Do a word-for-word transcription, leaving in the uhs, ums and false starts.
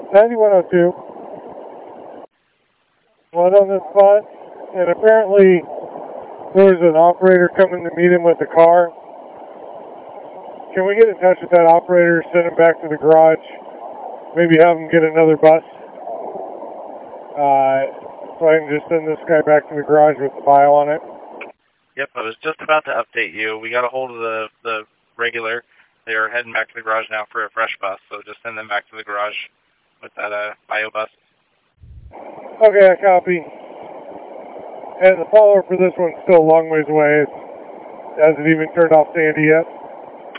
ninety-one oh two. One on the spot, and apparently there was an operator coming to meet him with a car. Can we get in touch with that operator, send him back to the garage, maybe have him get another bus? Uh, so I can just send this guy back to the garage with the file on it. Yep, I was just about to update you. We got a hold of the, the regular. They are heading back to the garage now for a fresh bus, so just send them back to the garage with that uh, bio bus. Okay, I copy. And the follower for this one's still a long ways away. It hasn't even turned off Sandy yet.